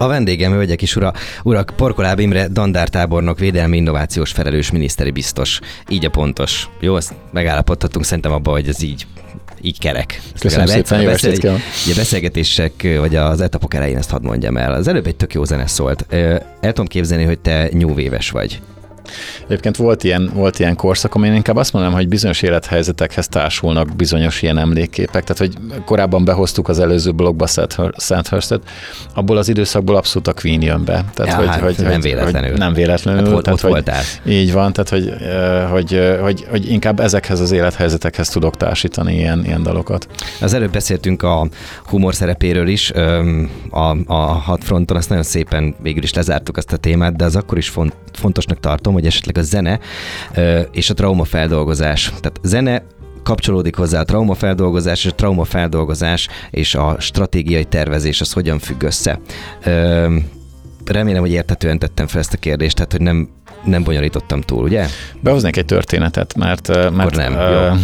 A vendégem, hölgyek és urak, Porkoláb Imre dandártábornok, védelmi innovációs felelős miniszteri biztos. Így a pontos. Jó, azt megállapodhatunk szerintem abban, hogy ez így kerek. Köszönöm szépen, jó estét kívánok. A beszélgetések, vagy az etapok elején ezt hadd mondjam el. Az előbb egy tök jó zene szólt. El tudom képzelni, hogy te new wave-es vagy. Egyébként volt ilyen korszak, amin inkább azt mondanám, hogy bizonyos élethelyzetekhez társulnak bizonyos ilyen emlékképek. Tehát, hogy korábban behoztuk az előző blogba Sandhurst-et, abból az időszakból abszolút a Queen jön be. Tehát, hogy nem véletlenül. Hogy nem véletlenül. Hát tehát, ott voltál. Így van, tehát, hogy inkább ezekhez az élethelyzetekhez tudok társítani ilyen dalokat. Az előbb beszéltünk a humor szerepéről is, a hat fronton, azt nagyon szépen végül is lezártuk azt a témát, de az akkor is fontosnak tartom, hogy esetleg a zene és a traumafeldolgozás. Tehát zene kapcsolódik hozzá a traumafeldolgozás, és a traumafeldolgozás és a stratégiai tervezés, az hogyan függ össze. Remélem, hogy érthetően tettem fel ezt a kérdést, tehát hogy nem bonyolítottam túl, ugye? Behoznék egy történetet, mert nem, jó.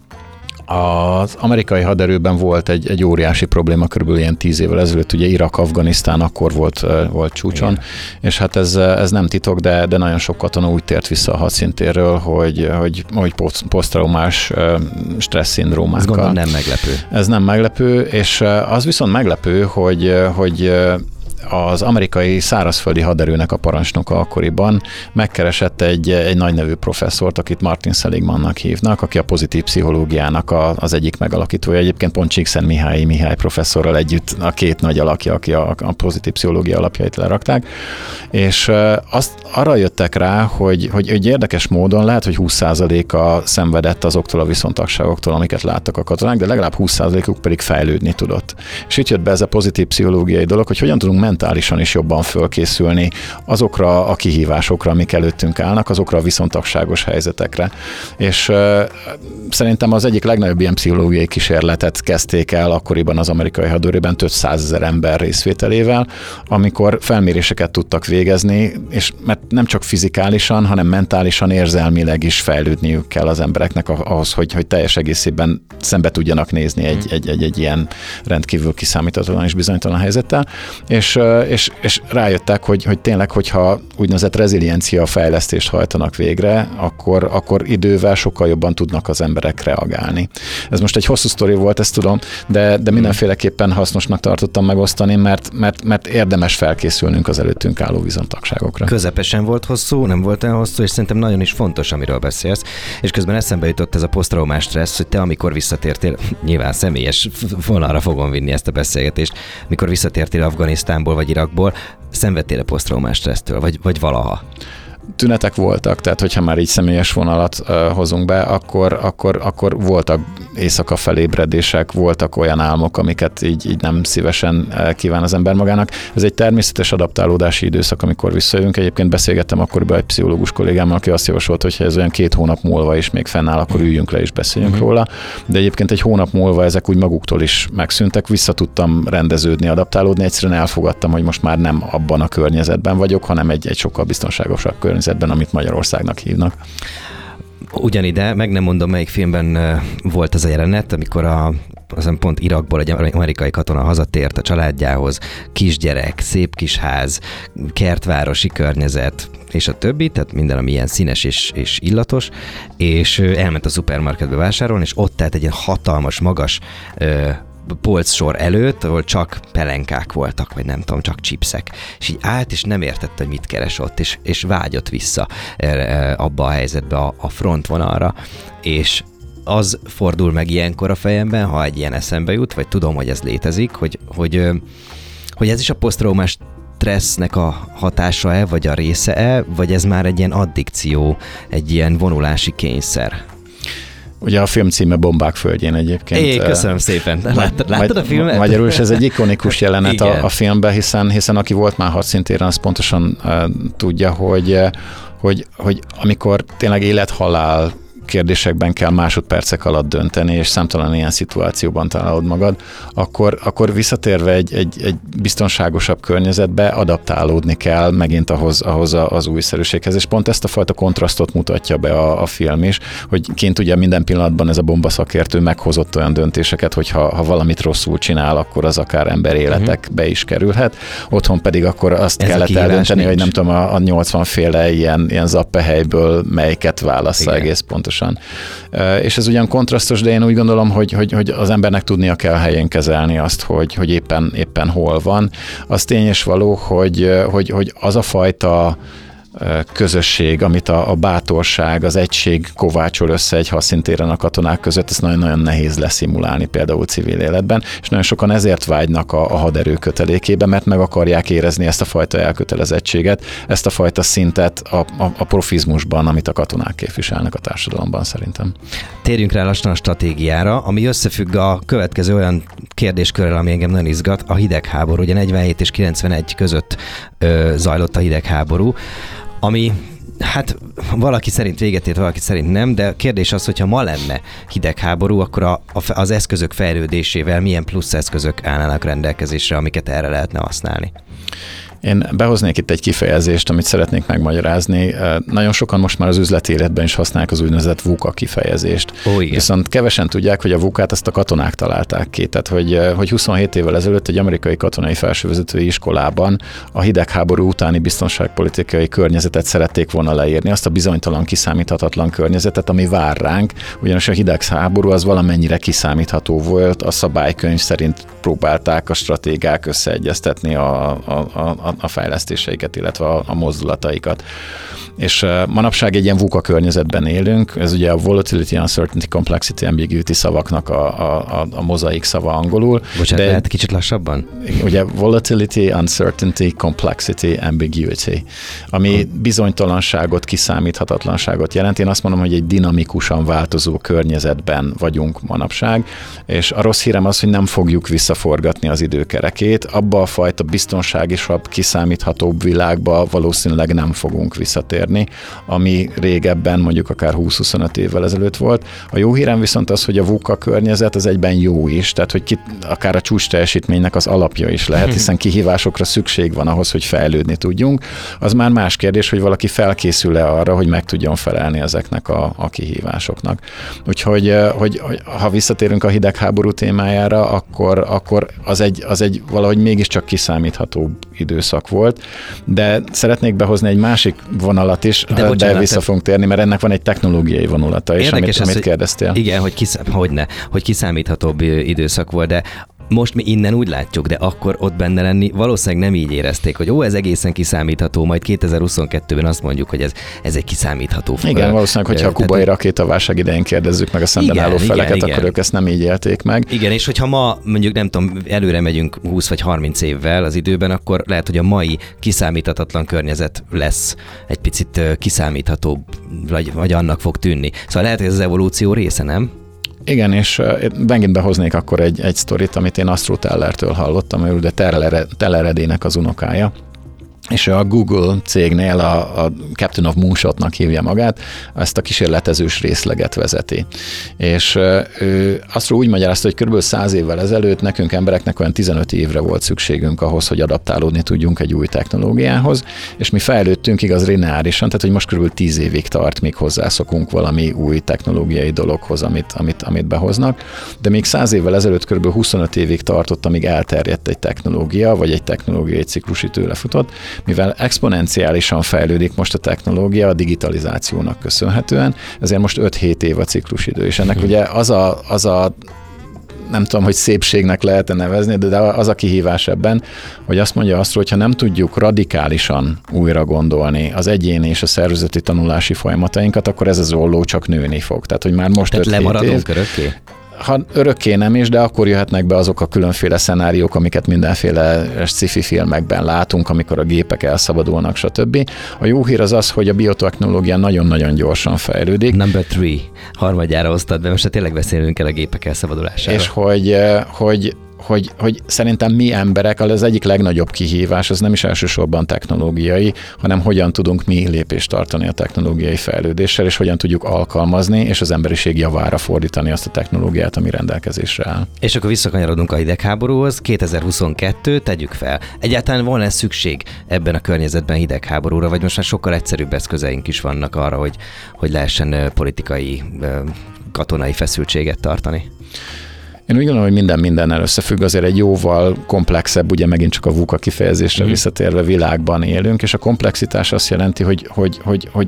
Az amerikai haderőben volt egy óriási probléma körülbelül ilyen 10 évvel ezelőtt, ugye Irak, Afganisztán akkor volt csúcson, igen. És hát ez nem titok, de nagyon sok katona úgy tért vissza a hadszintérről, hogy posztraumás stressz szindrómákkal. Ez gondolom nem meglepő. Ez nem meglepő, és az viszont meglepő, hogy az amerikai szárazföldi haderőnek a parancsnoka akkoriban megkeresett egy nagy nevű professzort, akit Martin Seligmannak hívnak, aki a pozitív pszichológiának az egyik megalakítója. Egyébként pont Csíkszentmihalyi professzorral együtt a két nagy alakja, aki a pozitív pszichológia alapjait lerakták. És arra jöttek rá, hogy érdekes módon lehet, hogy 20%-a szenvedett azoktól a viszontagságoktól, amiket láttak a katonák, de legalább 20%-uk pedig fejlődni tudott. És itt jött be ez a pozitív pszichológiai dolog, hogy hogyan tudunk mentálisan is jobban fölkészülni azokra a kihívásokra, amik előttünk állnak, azokra a viszontagságos helyzetekre. És szerintem az egyik legnagyobb ilyen pszichológiai kísérletet kezdték el akkoriban az amerikai hadőrében több 100 000 ember részvételével, amikor felméréseket tudtak végezni, és mert nem csak fizikálisan, hanem mentálisan, érzelmileg is fejlődniük kell az embereknek ahhoz, hogy teljes egészében szembe tudjanak nézni egy ilyen rendkívül kiszámíthatatlan és bizonytalan helyzettel. És rájöttek, hogy tényleg, hogyha úgynevezett reziliencia fejlesztést hajtanak végre, akkor idővel sokkal jobban tudnak az emberek reagálni. Ez most egy hosszú sztori volt, ezt tudom, de mindenféleképpen hasznosnak tartottam megosztani, mert érdemes felkészülnünk az előttünk álló viszontagságokra. Közepesen volt hosszú, nem volt olyan hosszú, és szerintem nagyon is fontos, amiről beszélsz, és közben eszembe jutott ez a posztraumás stressz, hogy te amikor visszatértél, nyilván személyes vonalra fogom vinni ezt a beszélgetést, mikor visszatértél Afganisztánból vagy Irakból, szenvedtél a posztraumás stressztől, vagy valaha? Tünetek voltak, tehát hogyha már így személyes vonalat hozunk be, akkor voltak éjszaka felébredések, voltak olyan álmok, amiket így nem szívesen kíván az ember magának. Ez egy természetes adaptálódási időszak, amikor visszajövünk. Egyébként beszélgettem akkoriban egy pszichológus kollégámmal, aki azt javasolt, hogy ha ez olyan 2 hónap múlva is még fennáll, akkor üljünk le és beszéljünk róla. De egyébként egy hónap múlva ezek úgy maguktól is megszűntek, vissza tudtam rendeződni, adaptálódni, egyszerűen elfogadtam, hogy most már nem abban a környezetben vagyok, hanem egy sokkal biztonságosabb környezetben, amit Magyarországnak hívnak. Ugyanide, meg nem mondom, melyik filmben volt az a jelenet, amikor azon pont Irakból egy amerikai katona hazatért a családjához, kisgyerek, szép kis ház, kertvárosi környezet, és a többi, tehát minden, ami ilyen színes és illatos, és elment a szupermarketbe vásárolni, és ott állt egy ilyen hatalmas, magas polcsor előtt, ahol csak pelenkák voltak, vagy nem tudom, csak chipsek. És így állt, és nem értette, hogy mit keres ott, és vágyott vissza abba a helyzetbe, a frontvonalra, és az fordul meg ilyenkor a fejemben, ha egy ilyen eszembe jut, vagy tudom, hogy ez létezik, hogy ez is a posztraumás stressznek a hatása-e, vagy a része-e, vagy ez már egy ilyen addikció, egy ilyen vonulási kényszer? Ugye a film címe Bombák földjén egyébként. Köszönöm szépen. Láttad a filmet? Magyarul is ez egy ikonikus jelenet a filmben, hiszen aki volt már hadszintéren, az pontosan tudja, hogy amikor tényleg élet-halál kérdésekben kell másodpercek alatt dönteni, és számtalan ilyen szituációban találod magad, akkor visszatérve egy biztonságosabb környezetbe adaptálódni kell megint ahhoz az újszerűséghez, és pont ezt a fajta kontrasztot mutatja be a film is, hogy kint ugye minden pillanatban ez a bombaszakértő meghozott olyan döntéseket, hogy ha valamit rosszul csinál, akkor az akár emberéletekbe is kerülhet. Otthon pedig akkor azt ez kellett eldönteni, hogy nem tudom, a 80 féle ilyen zappehelyből melyiket válassza egész pontosan. És ez ugyan kontrasztos, de én úgy gondolom, hogy az embernek tudnia kell helyén kezelni azt, hogy éppen hol van. Az tény és való, hogy az a fajta közösség, amit a bátorság, az egység kovácsol össze egy hadszíntéren a katonák között, ezt nagyon-nagyon nehéz leszimulálni például civil életben, és nagyon sokan ezért vágynak a haderő kötelékébe, mert meg akarják érezni ezt a fajta elkötelezettséget, ezt a fajta szintet a profizmusban, amit a katonák képviselnek a társadalomban szerintem. Térjünk rá lassan a stratégiára, ami összefügg a következő olyan kérdéskörrel, ami engem nagyon izgat, a hidegháború. Ugye 47 és 91 között zajlott a hidegháború, ami hát valaki szerint véget ért, valaki szerint nem, de a kérdés az, hogyha ma lenne hidegháború, akkor az eszközök fejlődésével milyen plusz eszközök állnának rendelkezésre, amiket erre lehetne használni? Én behoznék itt egy kifejezést, amit szeretnék megmagyarázni. Nagyon sokan most már az üzleti életben is használják az úgynevezett VUCA kifejezést. Viszont kevesen tudják, hogy a VUCA-t ezt a katonák találták ki. Tehát, hogy 27 évvel ezelőtt egy amerikai katonai felsővezetői iskolában a hidegháború utáni biztonságpolitikai környezetet szerették volna leírni, azt a bizonytalan, kiszámíthatatlan környezetet, ami vár ránk, ugyanis a hidegháború az valamennyire kiszámítható volt, a szabálykönyv szerint próbálták a stratégák összeegyeztetni a fejlesztéseiket, illetve a mozdulataikat. És manapság egy ilyen VUCA környezetben élünk, ez ugye a Volatility, Uncertainty, Complexity, Ambiguity szavaknak a mozaik szava angolul. Bocsánat, lehet kicsit lassabban? Ugye Volatility, Uncertainty, Complexity, Ambiguity, ami bizonytalanságot, kiszámíthatatlanságot jelent. Én azt mondom, hogy egy dinamikusan változó környezetben vagyunk manapság, és a rossz hírem az, hogy nem fogjuk visszaforgatni az időkerekét. Abba a fajta biztonságisabb, kiszámíthatóbb világba valószínűleg nem fogunk visszatérni, ami régebben, mondjuk akár 20-25 évvel ezelőtt volt. A jó hírem viszont az, hogy a VUCA környezet az egyben jó is, tehát hogy akár a csúcs teljesítménynek az alapja is lehet, hiszen kihívásokra szükség van ahhoz, hogy fejlődni tudjunk. Az már más kérdés, hogy valaki felkészül-e arra, hogy meg tudjon felelni ezeknek a kihívásoknak. Úgyhogy ha visszatérünk a hidegháború témájára, akkor az egy valahogy mégiscsak kiszámíthatóbb időszak volt, de szeretnék behozni egy másik vonalat is, de vissza fogunk térni, mert ennek van egy technológiai vonulata is, amit kérdeztél. Igen, hogy kiszámíthatóbb időszak volt, de most mi innen úgy látjuk, de akkor ott benne lenni valószínűleg nem így érezték, hogy ez egészen kiszámítható, majd 2022-ben azt mondjuk, hogy ez egy kiszámítható. Igen, valószínűleg, hogyha a kubai rakétaválság idején kérdezzük meg a szemben álló feleket, akkor ők ezt nem így élték meg. Igen, és hogyha ma mondjuk nem tudom, előre megyünk 20 vagy 30 évvel az időben, akkor lehet, hogy a mai kiszámíthatatlan környezet lesz egy picit kiszámíthatóbb, vagy annak fog tűnni. Szóval lehet, hogy ez az evolúció része, nem? Igen, és megint behoznék akkor egy sztorit, amit én Astro Tellertől hallottam, ő ugye Teller Edének az unokája, és a Google cégnél a Captain of Moonshotnak hívja magát, ezt a kísérletezős részleget vezeti. És ő azt úgy magyarázta, hogy kb. 100 évvel ezelőtt nekünk embereknek olyan 15 évre volt szükségünk ahhoz, hogy adaptálódni tudjunk egy új technológiához, és mi fejlődtünk igaz lineárisan, tehát hogy most kb. 10 évig tart, míg hozzászokunk valami új technológiai dologhoz, amit behoznak, de még 100 évvel ezelőtt kb. 25 évig tartott, amíg elterjedt egy technológia, vagy egy technológiai ciklusítő lefutott, mivel exponenciálisan fejlődik most a technológia a digitalizációnak köszönhetően, ezért most 5-7 év a ciklusidő, és ennek ugye az a nem tudom, hogy szépségnek lehet-e nevezni, de az a kihívás ebben, hogy azt mondja azt, hogy ha nem tudjuk radikálisan újra gondolni az egyéni és a szervezeti tanulási folyamatainkat, akkor ez az olló csak nőni fog. Tehát, hogy már most 5-7 év. Lemaradunk örökké? Ha örökké nem is, de akkor jöhetnek be azok a különféle szenáriók, amiket mindenféle sci-fi filmekben látunk, amikor a gépek elszabadulnak, stb. A jó hír az, hogy a biotechnológia nagyon-nagyon gyorsan fejlődik. Number 3. Harmadjára hoztad be, most tényleg beszélünk el a gépek elszabadulásáról. És hogy szerintem mi emberek, az egyik legnagyobb kihívás, az nem is elsősorban technológiai, hanem hogyan tudunk mi lépést tartani a technológiai fejlődéssel, és hogyan tudjuk alkalmazni, és az emberiség javára fordítani azt a technológiát, ami rendelkezésre áll. És akkor visszakanyarodunk a hidegháborúhoz. 2022, tegyük fel. Egyáltalán van-e szükség ebben a környezetben hidegháborúra, vagy most már sokkal egyszerűbb eszközeink is vannak arra, hogy lehessen politikai, katonai feszültséget tartani? Én úgy gondolom, hogy minden mindennel összefügg, azért egy jóval komplexebb, ugye megint csak a VUCA kifejezésre visszatérve világban élünk, és a komplexitás azt jelenti, hogy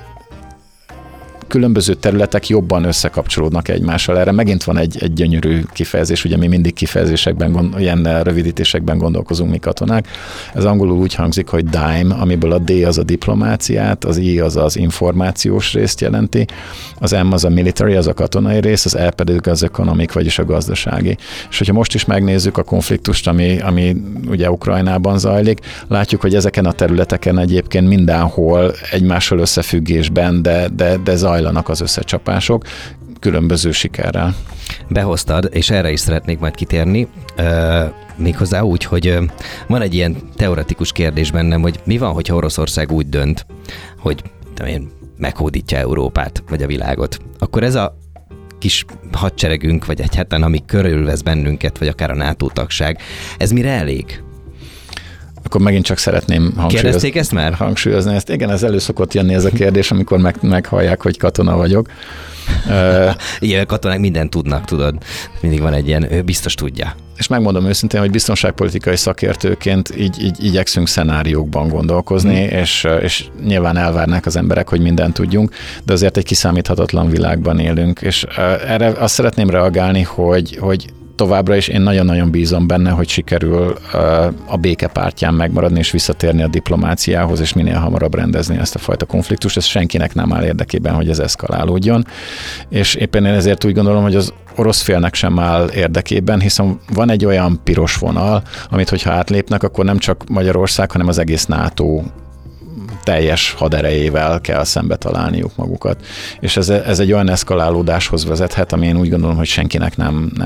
különböző területek jobban összekapcsolódnak egymással. Erre megint van egy gyönyörű kifejezés, ugye mi mindig kifejezésekben, ilyen rövidítésekben gondolkozunk mi katonák. Ez angolul úgy hangzik, hogy DIME, amiből a D az a diplomáciát, az I az az információs részt jelenti, az M az a military, az a katonai rész, az E pedig az economic, vagyis a gazdasági. És hogyha most is megnézzük a konfliktust, ami ugye Ukrajnában zajlik, látjuk, hogy ezeken a területeken egyébként mindenhol egymással összefüggésben, de zajlanak az összecsapások, különböző sikerrel. Behoztad, és erre is szeretnék majd kitérni, méghozzá úgy, hogy van egy ilyen teoretikus kérdés bennem, hogy mi van, hogyha Oroszország úgy dönt, hogy meghódítja Európát, vagy a világot. Akkor ez a kis hadseregünk, vagy egyáltalán, ami körülvesz bennünket, vagy akár a NATO tagság, ez mire elég? Akkor megint csak szeretném hangsúlyozni ezt. Igen, ez elő szokott jönni ez a kérdés, amikor meghallják, hogy katona vagyok. Igen, katonák mindent tudnak, tudod. Mindig van egy ilyen, ő biztos tudja. És megmondom őszintén, hogy biztonságpolitikai szakértőként így igyekszünk szenáriókban gondolkozni, és nyilván elvárnák az emberek, hogy mindent tudjunk, de azért egy kiszámíthatatlan világban élünk. És erre azt szeretném reagálni, hogy továbbra is én nagyon-nagyon bízom benne, hogy sikerül a béke pártján megmaradni és visszatérni a diplomáciához, és minél hamarabb rendezni ezt a fajta konfliktust. Ez senkinek nem áll érdekében, hogy ez eszkalálódjon. És éppen én ezért úgy gondolom, hogy az orosz félnek sem áll érdekében, hiszen van egy olyan piros vonal, amit hogyha átlépnek, akkor nem csak Magyarország, hanem az egész NATO teljes haderejével kell szembe találniuk magukat. És ez egy olyan eszkalálódáshoz vezethet, ami én úgy gondolom, hogy senkinek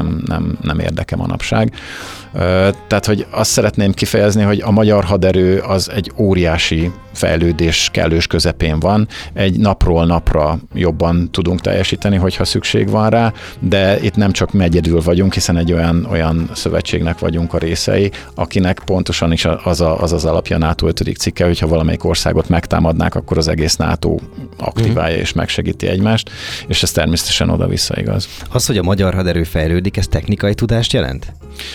nem érdeke manapság. Tehát, hogy azt szeretném kifejezni, hogy a magyar haderő az egy óriási fejlődés kellős közepén van. Egy napról napra jobban tudunk teljesíteni, hogyha szükség van rá, de itt nem csak mi egyedül vagyunk, hiszen egy olyan szövetségnek vagyunk a részei, akinek pontosan is az alapja NATO 5. cikke, hogyha valamelyik országot megtámadnák, akkor az egész NATO aktiválja és megsegíti egymást, és ez természetesen oda-vissza igaz. Az, hogy a magyar haderő fejlődik, ez technikai tudást jelent?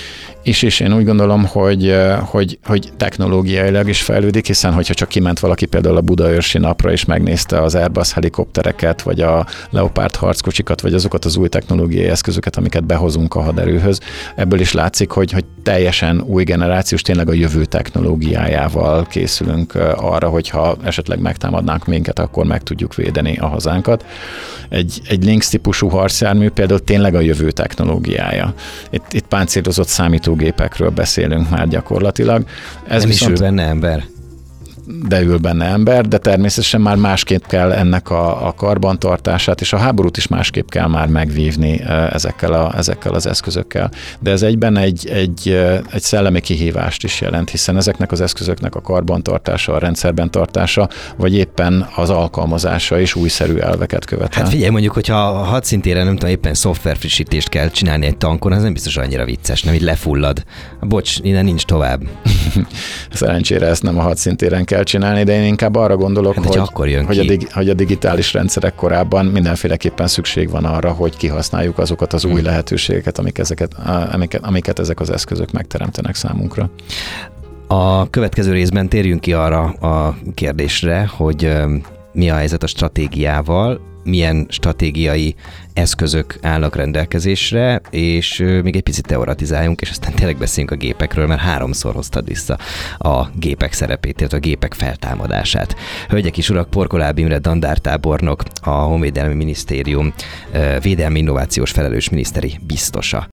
És én úgy gondolom, hogy technológiailag is fejlődik, hiszen hogyha csak kiment valaki például a Budaörsi napra és megnézte az Airbus helikoptereket, vagy a Leopard harckocsikat, vagy azokat az új technológiai eszközöket, amiket behozunk a haderőhöz, ebből is látszik, hogy teljesen új generációs, tényleg a jövő technológiájával készülünk arra, hogyha esetleg megtámadnánk minket, akkor meg tudjuk védeni a hazánkat. Egy Lynx típusú harcjármű például tényleg a jövő technológiája. Itt páncélozott számítógépekről beszélünk már gyakorlatilag. Ez nem is ül benne ember. De ül benne ember, de természetesen már másképp kell ennek a karbantartását, és a háborút is másképp kell már megvívni ezekkel az eszközökkel. De ez egyben egy szellemi kihívást is jelent, hiszen ezeknek az eszközöknek a karbantartása, a rendszerben tartása, vagy éppen az alkalmazása is újszerű elveket követel. Hát figyelj, mondjuk, hogyha a hadszintéren nem tudom, éppen szoftverfrissítést kell csinálni egy tankon, az nem biztos annyira vicces, nem így lefullad. Bocs, innen nincs tovább. Szerencsére ezt nem a hadszintéren kell csinálni, de én inkább arra gondolok, hogy a digitális rendszerek korában mindenféleképpen szükség van arra, hogy kihasználjuk azokat az új lehetőségeket, amiket ezek az eszközök megteremtenek számunkra. A következő részben térjünk ki arra a kérdésre, hogy mi a helyzet a stratégiával, milyen stratégiai eszközök állnak rendelkezésre, és még egy picit teoretizáljunk, és aztán tényleg beszéljünk a gépekről, mert 3-szor hoztad vissza a gépek szerepét, illetve a gépek feltámadását. Hölgyek és urak, Porkoláb Imre dandártábornok, a Honvédelmi Minisztérium védelmi innovációs felelős miniszteri biztosa.